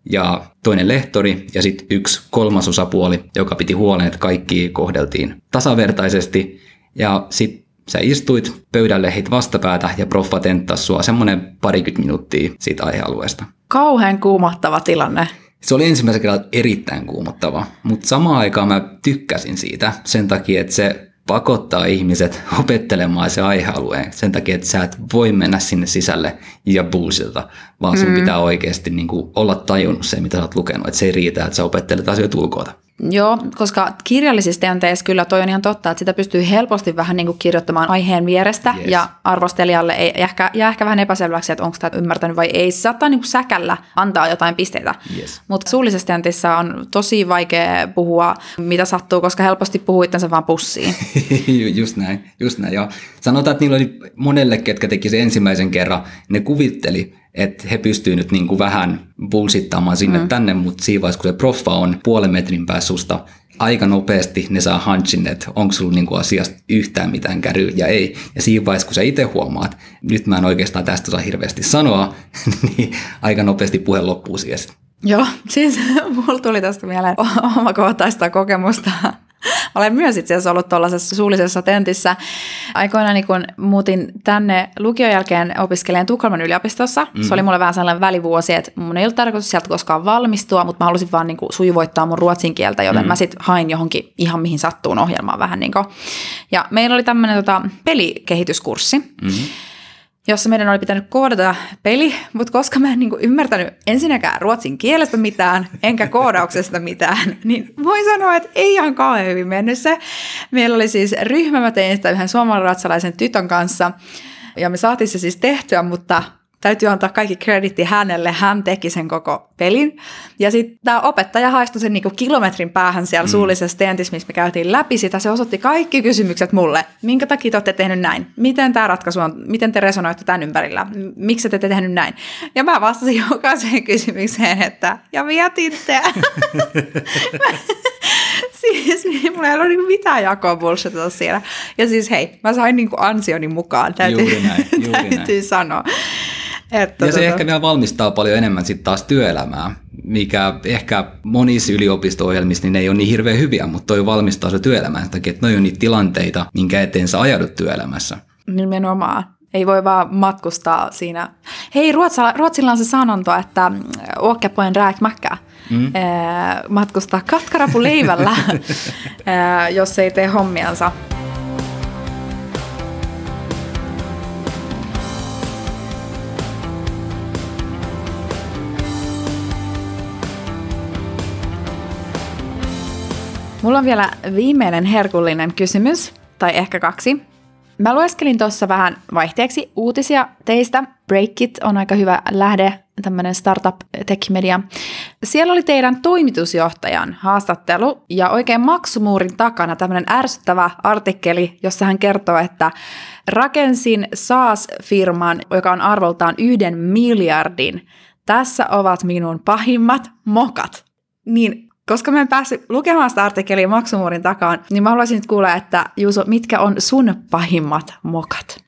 ja toinen lehtori ja sitten yksi kolmas osapuoli, joka piti huolen, että kaikki kohdeltiin tasavertaisesti. Ja sitten sä istuit pöydälle heitä vastapäätä ja proffa tenttasi sua semmoinen parikymmentä minuuttia siitä aihealueesta. Kauhean kuumottava tilanne. Se oli ensimmäisen kerran erittäin kuumottava, mutta samaan aikaan mä tykkäsin siitä sen takia, että se pakottaa ihmiset opettelemaan se aihealueen sen takia, että sä et voi mennä sinne sisälle ja bullshitata, vaan sun mm. pitää oikeasti niin kuin olla tajunnut se, mitä sä oot lukenut, että se ei riitä, että sä opettelet asioita ulkoa. Joo, koska kirjallisissa tilanteissa kyllä toi on ihan totta, että sitä pystyy helposti vähän niin kuin kirjoittamaan aiheen vierestä yes. ja arvostelijalle ei ehkä, jää ehkä vähän epäselväksi, että onko tämä ymmärtänyt vai ei. Se saattaa niin kuin säkällä antaa jotain pisteitä, yes. mutta suullisessa tilanteessa on tosi vaikea puhua, mitä sattuu, koska helposti puhuu itsensä vaan pussiin. just näin, just näin. Ja sanotaan, että niillä oli monelle, ketkä teki sen ensimmäisen kerran, ne kuvitteli, että he pystyvät nyt niin kuin vähän bullshittamaan sinne mm. tänne, mutta siinä vaiheessa, kun se proffa on puolen metrin päässä susta, aika nopeasti ne saa hunchin, että onko sulla niin kuin asiasta yhtään mitään käryä ja ei. Ja siinä vaiheessa, kun sä itse huomaat, nyt mä en oikeastaan tästä osaa hirveästi sanoa, niin aika nopeasti puhe loppuu siihen. Joo, siis mulla tuli tästä mieleen omakohtaista kokemusta. Olen myös itse asiassa ollut tuollaisessa suullisessa tentissä. Aikoinaan kun muutin tänne lukion jälkeen opiskelemaan Tukholman yliopistossa. Mm. Se oli mulle vähän sellainen välivuosi, että mun ei ollut tarkoitus sieltä koskaan valmistua, mutta mä halusin vaan niin kuin sujuvoittaa mun ruotsin kieltä, joten mm. mä sitten hain johonkin ihan mihin sattuun ohjelmaan vähän niin kuin. Ja meillä oli tämmöinen tota, pelikehityskurssi. Mm. jossa meidän oli pitänyt koodata peli, mutta koska mä en niin kuin ymmärtänyt ensinnäkään ruotsin kielestä mitään, enkä koodauksesta mitään, niin voin sanoa, että ei ihan kauhean hyvin mennyt se. Meillä oli siis ryhmä, mä tein sitä yhden suomalaisen tytön kanssa, ja me saatiin se siis tehtyä, mutta täytyy antaa kaikki kreditti hänelle, hän teki sen koko pelin. Ja sitten tämä opettaja haistui sen niinku kilometrin päähän siellä mm. suullisessa tentissä, missä me käytiin läpi sitä. Se osoitti kaikki kysymykset mulle. Minkä takia te olette tehnyt näin? Miten tämä ratkaisu on? Miten te resonoitte tämän ympärillä? Miksi te ette tehnyt näin? Ja mä vastasin jokaiseen kysymykseen, että ja vietitte. Siis mulla ei ollut niinku mitään jakoa bullshitata siellä. Ja siis hei, mä sain niinku ansioni mukaan, täytyy, juuri näin, juuri täytyy näin. sanoa. Että ja se tota... ehkä vielä valmistaa paljon enemmän sitten taas työelämää, mikä ehkä monissa yliopisto-ohjelmissa niin ne ei ole niin hirveän hyviä, mutta toi valmistaa se työelämään sen takia, että noi on niitä tilanteita, minkä eteen sä ajaudut työelämässä. Nimenomaan. Ei voi vaan matkustaa siinä. Hei, ruotsilla, ruotsilla on se sanonto, että åka på en räkmacka. Mm. Matkustaa katkarapuleivällä, jos ei tee hommiansa. Mulla on vielä viimeinen herkullinen kysymys, tai ehkä kaksi. Mä lueskelin tuossa vähän vaihteeksi uutisia teistä. Breakit on aika hyvä lähde, tämmöinen startup tech-media. Siellä oli teidän toimitusjohtajan haastattelu ja oikein maksumuurin takana tämmöinen ärsyttävä artikkeli, jossa hän kertoo, että rakensin SaaS-firman, joka on arvoltaan yhden miljardin. Tässä ovat minun pahimmat mokat. Niin koska mä en päässyt lukemaan sitä artikkelia maksumuurin takaan, niin mä haluaisin nyt kuulla, että Juuso, mitkä on sun pahimmat mokat?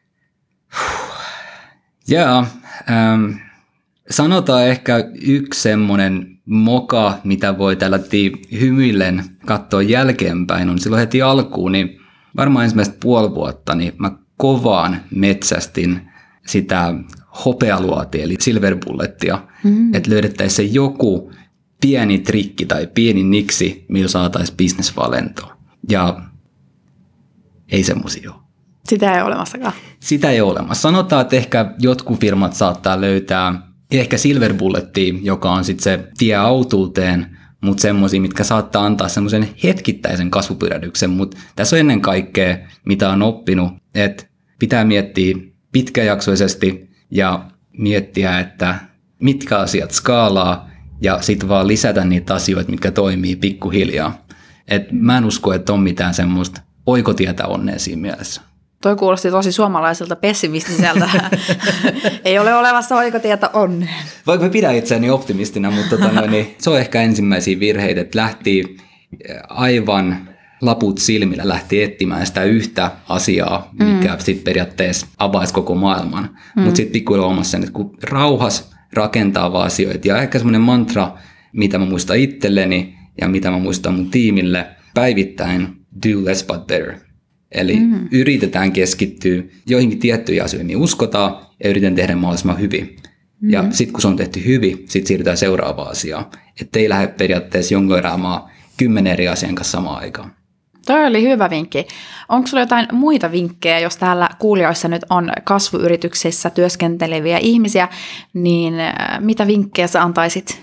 Joo, ähm, sanotaan ehkä yksi semmoinen moka, mitä voi tällä hymyillen katsoa jälkeenpäin, on silloin heti alkuun, niin varmaan ensimmäistä puoli vuotta, niin mä kovaan metsästin sitä hopealuotia, eli silver bullettia, mm. että löydettäisiin se joku pieni trikki tai pieni niksi, millä saataisiin business vaan lentoon. Ja ei semmoisia ole. Sitä ei ole olemassakaan. Sitä ei ole olemassa. Sanotaan, että ehkä jotkut firmat saattaa löytää ehkä silver bullettia, joka on sitten se tie autuuteen, mutta semmoisia, mitkä saattaa antaa semmoisen hetkittäisen kasvupyrähdyksen. Mutta tässä on ennen kaikkea, mitä on oppinut, että pitää miettiä pitkäjaksoisesti ja miettiä, että mitkä asiat skaalaa, ja sitten vaan lisätä niitä asioita, mitkä toimii pikkuhiljaa. Et mä en usko, että on mitään semmoista oikotietä onnea siinä mielessä. Toi kuulosti tosi suomalaiselta pessimistiseltä. Ei ole olevassa oikotietä onneen. Vaikka mä pidän itseäni optimistina, mutta tota noin, niin se on ehkä ensimmäisiä virheitä, että lähti aivan laput silmillä, lähti etsimään sitä yhtä asiaa, mikä mm. sitten periaatteessa avaisi koko maailman. Mm. Mutta sitten pikkuhiljaa omassa sen, että kun rauhas rakentaa vaan asioita. Ja ehkä semmoinen mantra mitä mä muistan itselleni ja mitä mä muistan mun tiimille päivittäin, do less but better. Eli mm. yritetään keskittyä joihinkin tiettyihin asioihin, niin uskotaan ja yritetään tehdä mahdollisimman hyvin. Mm. Ja sitten kun se on tehty hyvin, sitten siirrytään seuraavaan asiaan. Että ei lähde periaatteessa jonglööraamaan kymmenen eri asian kanssa samaan aikaan. Toi oli hyvä vinkki. Onko sulla jotain muita vinkkejä, jos täällä kuulijoissa nyt on kasvuyrityksissä työskenteleviä ihmisiä, niin mitä vinkkejä sä antaisit?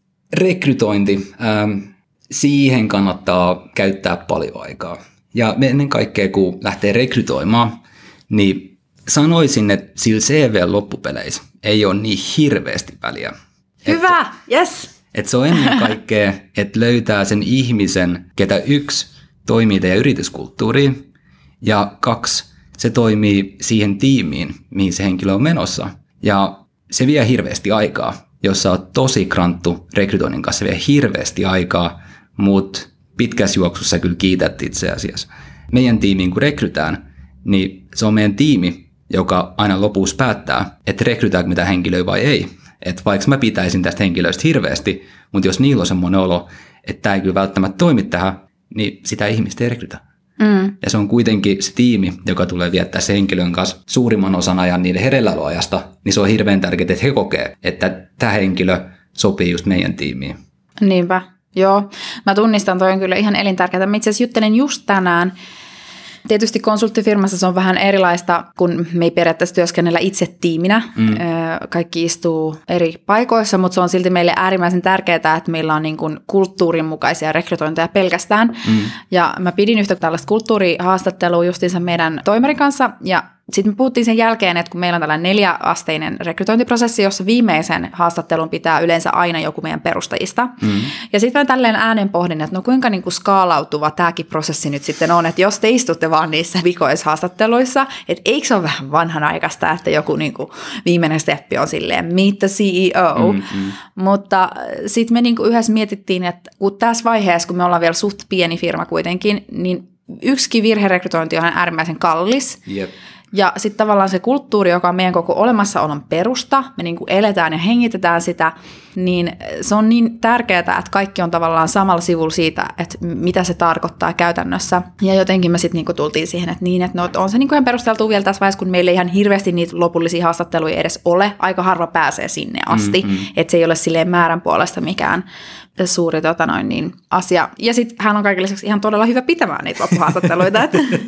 Rekrytointi. Ähm, siihen kannattaa käyttää paljon aikaa. Ja ennen kaikkea, kun lähtee rekrytoimaan, niin sanoisin, että sillä C V loppupeleissä ei ole niin hirveästi väliä. Hyvä, yes! Että se on ennen kaikkea, että löytää sen ihmisen, ketä yksi toimii teidän yrityskulttuuriin, ja kaksi, se toimii siihen tiimiin, mihin se henkilö on menossa. Ja se vie hirveästi aikaa. Jos sä oot tosi kranttu rekrytoinnin kanssa, se vie hirveästi aikaa, mutta pitkässä juoksussa kyllä kiität itse asiassa. Meidän tiimiin kun rekrytään, niin se on meidän tiimi, joka aina lopussa päättää, että rekrytääkö mitä henkilöä vai ei. Että vaikka mä pitäisin tästä henkilöistä hirveästi, mutta jos niillä on semmoinen olo, että tämä ei kyllä välttämättä toimi tähän, niin sitä ihmistä ei rekrytä. Mm. Ja se on kuitenkin se tiimi, joka tulee viettää se henkilön kanssa suurimman osan ajan niiden hereilläoloajasta, niin se on hirveän tärkeää, että he kokee, että tämä henkilö sopii just meidän tiimiin. Niinpä, joo. Mä tunnistan, toi on kyllä ihan elintärkeää. Mä itse asiassa juttelin just tänään. Tietysti konsulttifirmassa se on vähän erilaista, kun me ei periaatteessa työskennellä itse tiiminä. Mm. Kaikki istuu eri paikoissa, mutta se on silti meille äärimmäisen tärkeää, että meillä on niin kuin kulttuurin mukaisia rekrytointeja pelkästään. Mm. Ja mä pidin yhtä tällaista kulttuurihaastattelua justiinsa meidän toimarin kanssa, ja sitten me puhuttiin sen jälkeen, että kun meillä on tällainen neljäasteinen rekrytointiprosessi, jossa viimeisen haastattelun pitää yleensä aina joku meidän perustajista. Mm. Ja sitten mä tälleen äänen pohdin, että no kuinka niinku skaalautuva tämäkin prosessi nyt sitten on, että jos te istutte vaan niissä vikoishaastatteluissa, että eikö se ole vähän vanhanaikaista, että joku niinku viimeinen steppi on silleen meet the C E O. Mm-hmm. Mutta sitten me niinku yhdessä mietittiin, että kun tässä vaiheessa, kun me ollaan vielä suht pieni firma kuitenkin, niin yksikin virherekrytointi on äärimmäisen kallis. Yep. Ja sitten tavallaan se kulttuuri, joka on meidän koko olemassaolon perusta, me niinku eletään ja hengitetään sitä, niin se on niin tärkeää, että kaikki on tavallaan samalla sivulla siitä, että mitä se tarkoittaa käytännössä. Ja jotenkin me sitten niinku tultiin siihen, että niin, että no, on se niinku ihan perusteltu vielä tässä vaiheessa, kun meillä ei ihan hirveästi niitä lopullisia haastatteluja edes ole. Aika harva pääsee sinne asti, mm-hmm. että se ei ole silleen määrän puolesta mikään suuri tota noin, niin, asia. Ja sitten hän on kaiken lisäksi ihan todella hyvä pitämään niitä loppuhaastatteluita.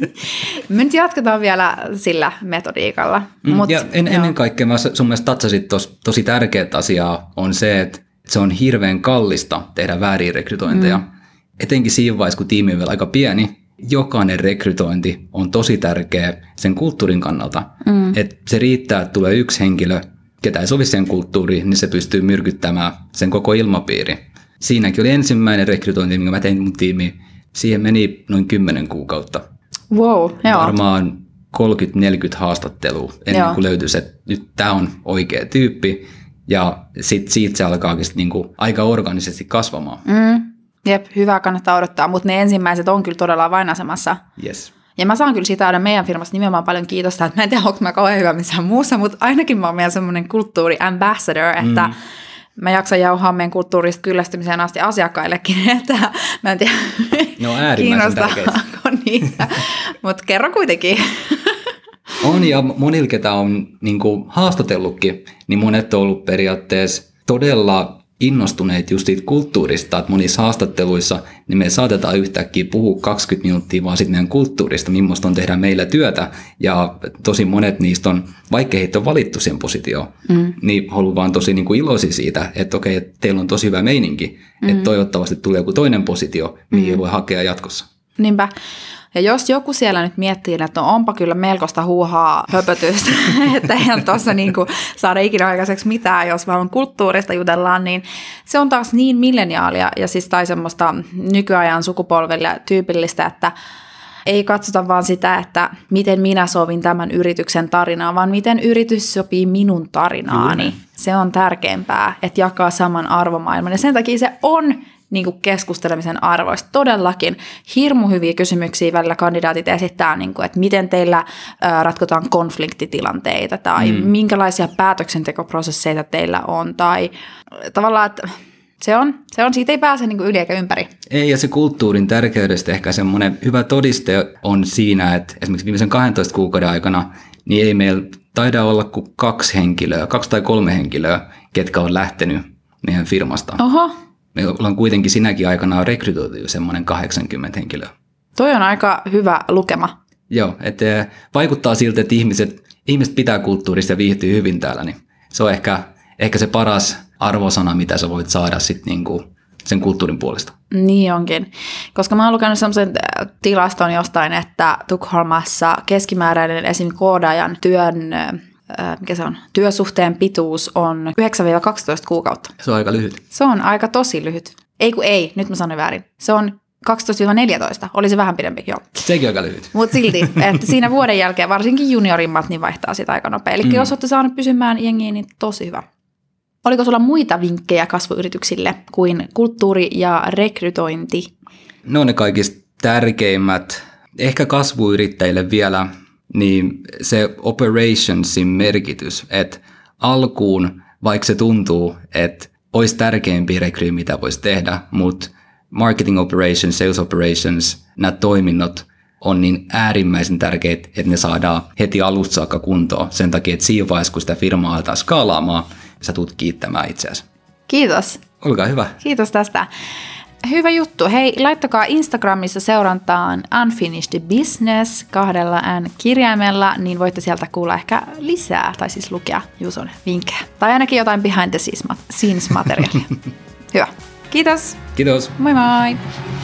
Me nyt jatketaan vielä sillä metodiikalla. Mm, Mut, ja en, ennen kaikkea mä sun mielestä tatsasit tos, tosi tärkeää asiaa on se, että se on hirveän kallista tehdä vääriä rekrytointeja. Mm. Etenkin siinä vaiheessa, kun tiimi on vielä aika pieni, jokainen rekrytointi on tosi tärkeä sen kulttuurin kannalta. Mm. Että se riittää, että tulee yksi henkilö, ketä ei sovi sen kulttuuriin, niin se pystyy myrkyttämään sen koko ilmapiiri. Siinäkin oli ensimmäinen rekrytointi, minkä mä tein mun tiimiin. Siihen meni noin kymmenen kuukautta. Wow, joo. Varmaan kolmekymmentä neljäkymmentä haastattelua ennen joo. kuin löytyisi, että nyt tämä on oikea tyyppi. Ja sitten siitä se alkaakin niinku aika organisesti kasvamaan. Mm. Jep, hyvä, kannattaa odottaa, mutta ne ensimmäiset on kyllä todella avainasemassa. Yes. Ja mä saan kyllä siitä aina meidän firmassa nimenomaan paljon kiitosta, että mä en tiedä, onko mä kauhean hyvä missään muussa, mutta ainakin mä oon meidän semmoinen kulttuuri ambassador, että mm. mä jaksan jauhaa meidän kulttuurista kyllästymiseen asti asiakkaillekin, että mä en tiedä, no, kiinnostaako niitä, mutta kerro kuitenkin. On, ja monilla, ketä on niin kuin haastatellutkin, niin monet on ollut periaatteessa todella innostuneet just siitä kulttuurista, että monissa haastatteluissa niin me saatetaan yhtäkkiä puhua kaksikymmentä minuuttia vaan sitten meidän kulttuurista, millaista on tehdä meillä työtä, ja tosi monet niistä on, vaikka heitä on valittu sen positioon, mm. niin haluan vaan tosi niin kuin iloisia siitä, että okei, että teillä on tosi hyvä meininki, mm. että toivottavasti tulee joku toinen positio, mihin mm. voi hakea jatkossa. Niinpä. Ja jos joku siellä nyt miettii, että no onpa kyllä melkoista huuhaa höpötystä, että eihän tuossa niinku saada ikinä aikaiseksi mitään, jos vaan kulttuurista jutellaan, niin se on taas niin milleniaalia ja siis tai semmoista nykyajan sukupolvelle tyypillistä, että ei katsota vaan sitä, että miten minä sovin tämän yrityksen tarinaa, vaan miten yritys sopii minun tarinaani. Kyllä. Se on tärkeämpää, että jakaa saman arvomaailman ja sen takia se on niin kuin keskustelemisen arvoista. Todellakin hirmu hyviä kysymyksiä välillä kandidaatit esittää, niin kuin, että miten teillä ää, ratkotaan konfliktitilanteita tai mm. minkälaisia päätöksentekoprosesseita teillä on tai tavallaan, että Se on, se on, siitä ei pääse niin kuin yli eikä ympäri. Ei, ja se kulttuurin tärkeydestä ehkä semmoinen hyvä todiste on siinä, että esimerkiksi viimeisen kahdentoista kuukauden aikana niin ei meillä taida olla kuin kaksi henkilöä, kaksi tai kolme henkilöä, ketkä on lähtenyt meidän firmasta. Oho. Me ollaan kuitenkin sinäkin aikana rekrytoitu jo semmoinen kahdeksankymmentä henkilöä. Toi on aika hyvä lukema. Joo, että vaikuttaa siltä, että ihmiset, ihmiset pitää kulttuurista ja viihtyy hyvin täällä, niin se on ehkä, ehkä se paras arvosana, mitä sä voit saada sit niinku sen kulttuurin puolesta. Niin onkin, koska mä oon lukenut semmoisen tilaston jostain, että Tukholmassa keskimääräinen esim. Koodaajan työn, äh, mikä se on, työsuhteen pituus on yhdeksän kaksitoista kuukautta. Se on aika lyhyt. Se on aika tosi lyhyt. Ei kun ei, nyt mä sanoin väärin. Se on kaksitoista neljätoista, oli se vähän pidempi, joo. Sekin aika lyhyt. Mutta silti, että siinä vuoden jälkeen varsinkin juniorimmat niin vaihtaa sitä aika nopea. Eli mm. jos olette saanut pysymään jengiin, niin tosi hyvä. Oliko sulla muita vinkkejä kasvuyrityksille kuin kulttuuri ja rekrytointi? No ne kaikista tärkeimmät. Ehkä kasvuyrittäjille vielä niin se operationsin merkitys, että alkuun, vaikka se tuntuu, että olisi tärkeimpiä rekryjä, mitä voisi tehdä, mutta marketing operations, sales operations, nämä toiminnot on niin äärimmäisen tärkeitä, että ne saadaan heti alusta saakka kuntoon. Sen takia, että siinä vaiheessa, kun sitä firmaa aletaan skaalaamaan, sä tulet kiittämään itseäsi. Kiitos. Olkaa hyvä. Kiitos tästä. Hyvä juttu. Hei, laittakaa Instagramissa seurantaan Unfinished Business kahdella N-kirjaimella, niin voitte sieltä kuulla ehkä lisää, tai siis lukea Juuson vinkkejä. Tai ainakin jotain behind the scenes materiaalia. Hyvä. Kiitos. Kiitos. Moi moi.